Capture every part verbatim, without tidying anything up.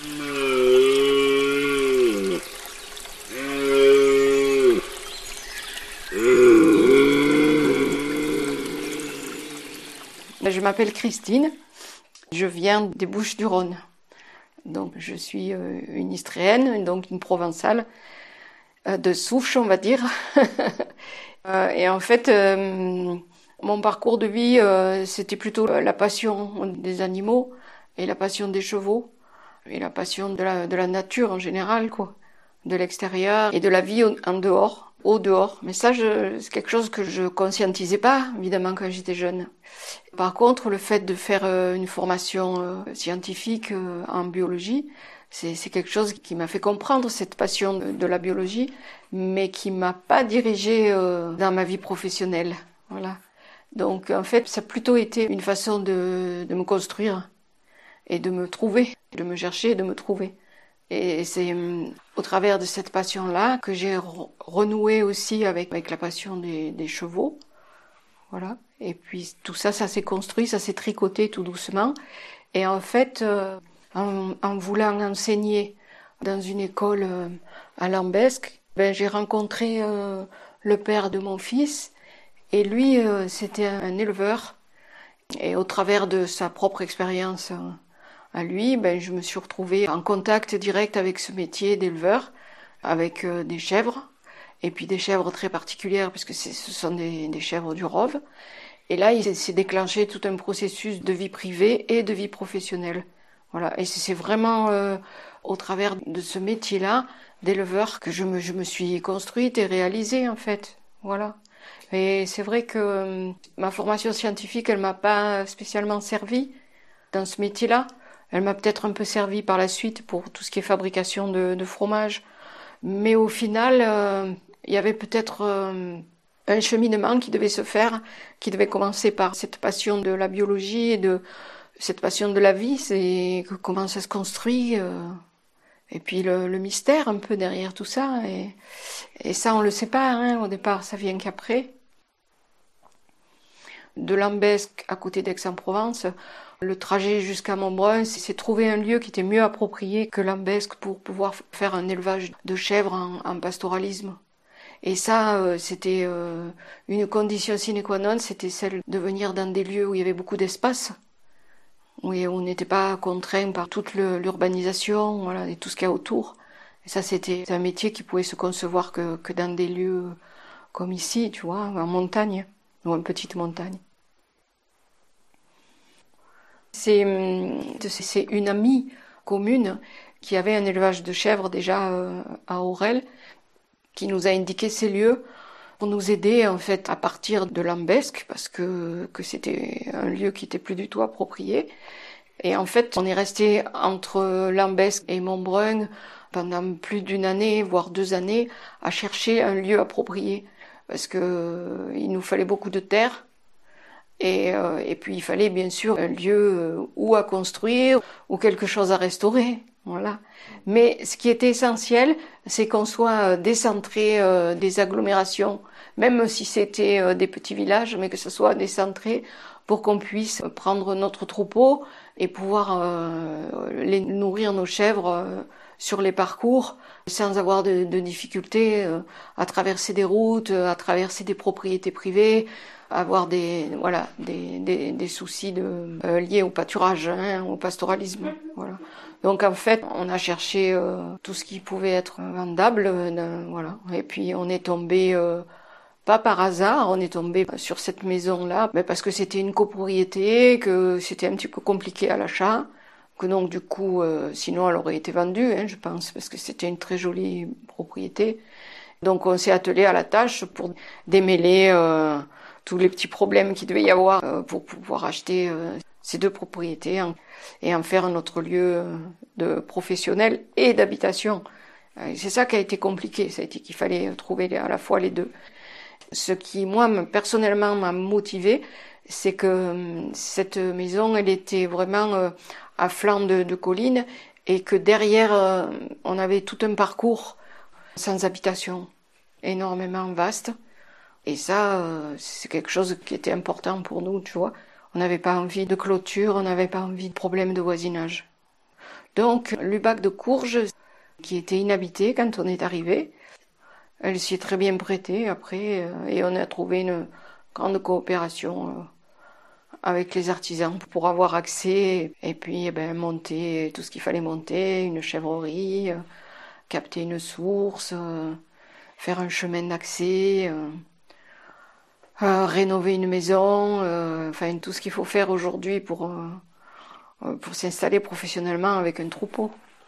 Je m'appelle Christine, je viens des Bouches-du-Rhône. Donc je suis une Istréenne, donc une Provençale, de souche on va dire. Et en fait, mon parcours de vie, c'était plutôt la passion des animaux et la passion des chevaux et la passion de la, de la nature en général, quoi, de l'extérieur et de la vie en dehors, au dehors. Mais ça, je, c'est quelque chose que je conscientisais pas, évidemment, quand j'étais jeune. Par contre, le fait de faire une formation scientifique en biologie, c'est, c'est quelque chose qui m'a fait comprendre cette passion de, de la biologie, mais qui m'a pas dirigée dans ma vie professionnelle. Voilà. Donc, en fait, ça a plutôt été une façon de, de me construire et de me trouver, de me chercher et de me trouver. Et c'est au travers de cette passion-là que j'ai renoué aussi avec, avec la passion des, des chevaux. Voilà. Et puis tout ça, ça s'est construit, ça s'est tricoté tout doucement. Et en fait, euh, en, en voulant enseigner dans une école euh, à Lambesc, ben, j'ai rencontré euh, le père de mon fils. Et lui, euh, c'était un éleveur. Et au travers de sa propre expérience euh, à lui, ben, je me suis retrouvée en contact direct avec ce métier d'éleveur, avec euh, des chèvres. Et puis des chèvres très particulières, puisque c'est, ce sont des, des chèvres du Rove. Et là, il s'est déclenché tout un processus de vie privée et de vie professionnelle. Voilà. Et c'est vraiment euh, au travers de ce métier-là, d'éleveur, que je me, je me suis construite et réalisée, en fait. Voilà. Et c'est vrai que euh, ma formation scientifique, elle m'a pas spécialement servi dans ce métier-là. Elle m'a peut-être un peu servi par la suite pour tout ce qui est fabrication de, de fromage. Mais au final, euh, il y avait peut-être euh, un cheminement qui devait se faire, qui devait commencer par cette passion de la biologie et de cette passion de la vie, c'est comment ça se construit, euh, et puis le, le mystère un peu derrière tout ça. Et, et ça, on le sait pas, hein, au départ, ça vient qu'après. De Lambesc, à côté d'Aix-en-Provence, le trajet jusqu'à Montbrun, c'est trouver un lieu qui était mieux approprié que Lambesc pour pouvoir faire un élevage de chèvres en, en pastoralisme. Et ça, euh, c'était euh, une condition sine qua non, c'était celle de venir dans des lieux où il y avait beaucoup d'espace, où on n'était pas contraint par toute le, l'urbanisation, voilà, et tout ce qu'il y a autour. Et ça, c'était un métier qui pouvait se concevoir que, que dans des lieux comme ici, tu vois, en montagne, ou en petite montagne. C'est, c'est une amie commune qui avait un élevage de chèvres déjà euh, à Aurel, qui nous a indiqué ces lieux pour nous aider en fait à partir de Lambesc, parce que, que c'était un lieu qui était plus du tout approprié. Et en fait, on est resté entre Lambesc et Montbrun pendant plus d'une année, voire deux années, à chercher un lieu approprié, parce que euh, il nous fallait beaucoup de terre. Et, euh, et puis il fallait bien sûr un lieu où à construire ou quelque chose à restaurer, voilà. Mais ce qui était essentiel, c'est qu'on soit décentré euh, des agglomérations, même si c'était euh, des petits villages, mais que ce soit décentré pour qu'on puisse prendre notre troupeau et pouvoir euh, les nourrir nos chèvres euh, sur les parcours sans avoir de, de difficultés euh, à traverser des routes, à traverser des propriétés privées, avoir des voilà des des, des soucis de euh, liés au pâturage, hein, au pastoralisme, voilà. Donc en fait, on a cherché euh, tout ce qui pouvait être vendable, euh, voilà. Et puis on est tombé euh, pas par hasard, on est tombé sur cette maison-là, mais parce que c'était une copropriété, que c'était un petit peu compliqué à l'achat, que donc du coup, euh, sinon elle aurait été vendue, hein, je pense, parce que c'était une très jolie propriété. Donc on s'est attelé à la tâche pour démêler euh, tous les petits problèmes qu'il devait y avoir euh, pour pouvoir acheter euh, ces deux propriétés hein, et en faire notre lieu euh, de professionnel et d'habitation. Euh, c'est ça qui a été compliqué, ça a été qu'il fallait trouver à la fois les deux. Ce qui, moi, personnellement, m'a motivée, c'est que euh, cette maison, elle était vraiment euh, à flanc de, de colline et que derrière, euh, on avait tout un parcours sans habitation, énormément vaste. Et ça, euh, c'est quelque chose qui était important pour nous, tu vois. On n'avait pas envie de clôture, on n'avait pas envie de problème de voisinage. Donc, l'Ubac de Courges, qui était inhabité quand on est arrivé, elle s'y est très bien prêtée après, et on a trouvé une grande coopération avec les artisans pour avoir accès, et puis eh ben, monter tout ce qu'il fallait monter, une chèvrerie, capter une source, faire un chemin d'accès, euh, rénover une maison, euh, enfin tout ce qu'il faut faire aujourd'hui pour, euh, pour s'installer professionnellement avec un troupeau.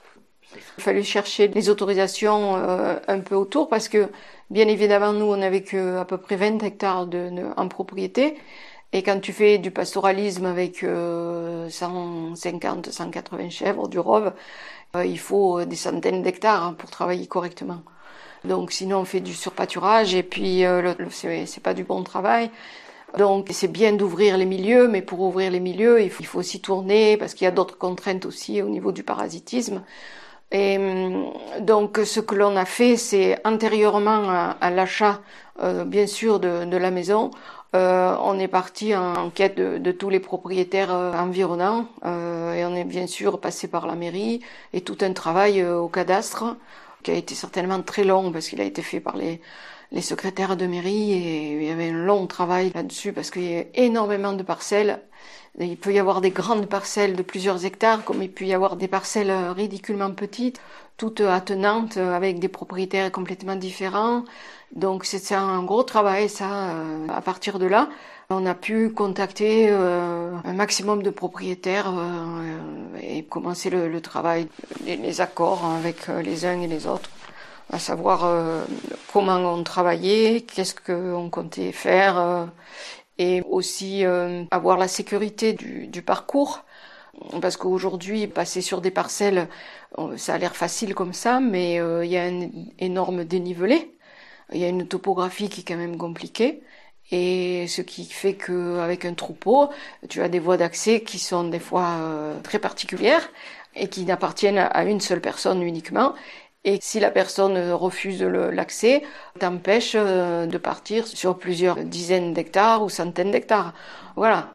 Il fallait chercher les autorisations euh, un peu autour parce que, bien évidemment, nous, on n'avait que à peu près vingt hectares de, de, en propriété. Et quand tu fais du pastoralisme avec euh, cent cinquante, cent quatre-vingts chèvres, du rove, euh, il faut des centaines d'hectares hein, pour travailler correctement. Donc sinon, on fait du surpâturage et puis euh, le, le, c'est, c'est pas du bon travail. Donc c'est bien d'ouvrir les milieux, mais pour ouvrir les milieux, il faut, il faut aussi tourner parce qu'il y a d'autres contraintes aussi au niveau du parasitisme. Et donc ce que l'on a fait, c'est antérieurement à, à l'achat, euh, bien sûr, de, de la maison, euh, on est parti en, en quête de, de tous les propriétaires euh, environnants euh, et on est bien sûr passé par la mairie et tout un travail euh, au cadastre qui a été certainement très long parce qu'il a été fait par les, les secrétaires de mairie et il y avait un long travail là-dessus parce qu'il y a énormément de parcelles. Il peut y avoir des grandes parcelles de plusieurs hectares, comme il peut y avoir des parcelles ridiculement petites, toutes attenantes, avec des propriétaires complètement différents. Donc c'est un gros travail, ça. À partir de là, on a pu contacter euh, un maximum de propriétaires euh, et commencer le, le travail, les, les accords avec les uns et les autres, à savoir euh, comment on travaillait, qu'est-ce qu'on comptait faire. Euh, et aussi euh, avoir la sécurité du, du parcours, parce qu'aujourd'hui, passer sur des parcelles, ça a l'air facile comme ça, mais euh, il y a un énorme dénivelé, il y a une topographie qui est quand même compliquée, et ce qui fait qu'avec un troupeau, tu as des voies d'accès qui sont des fois euh, très particulières, et qui n'appartiennent à une seule personne uniquement. Et si la personne refuse le, l'accès, t'empêche de partir sur plusieurs dizaines d'hectares ou centaines d'hectares. Voilà.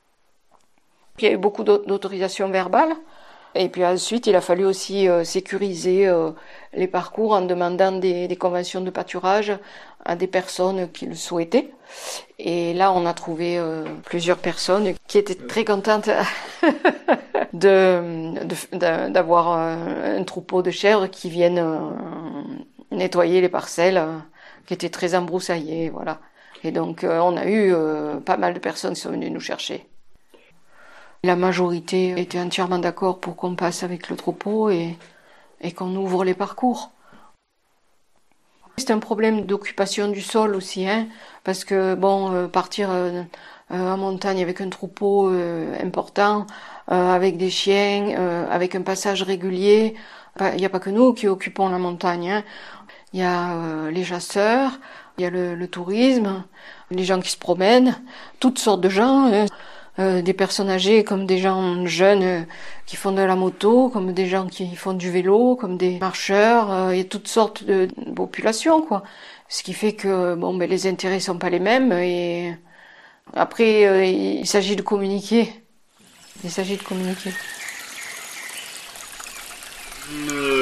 Il y a eu beaucoup d'autorisations verbales. Et puis ensuite, il a fallu aussi euh, sécuriser euh, les parcours en demandant des, des conventions de pâturage à des personnes qui le souhaitaient. Et là, on a trouvé euh, plusieurs personnes qui étaient très contentes de, de, d'avoir un, un troupeau de chèvres qui viennent euh, nettoyer les parcelles euh, qui étaient très embroussaillées, voilà. Et donc, euh, on a eu euh, pas mal de personnes qui sont venues nous chercher. La majorité était entièrement d'accord pour qu'on passe avec le troupeau et, et qu'on ouvre les parcours. C'est un problème d'occupation du sol aussi, hein, parce que bon, euh, partir euh, euh, en montagne avec un troupeau euh, important, euh, avec des chiens, euh, avec un passage régulier, il n'y a pas que nous qui occupons la montagne. Hein. Il y a euh, les chasseurs, il y a le, le tourisme, les gens qui se promènent, toutes sortes de gens. Hein. Euh, des personnes âgées comme des gens jeunes euh, qui font de la moto, comme des gens qui font du vélo, comme des marcheurs, euh, il y a toutes sortes de, de populations, quoi. Ce qui fait que bon, ben, les intérêts sont pas les mêmes et après euh, il s'agit de communiquer. Il s'agit de communiquer.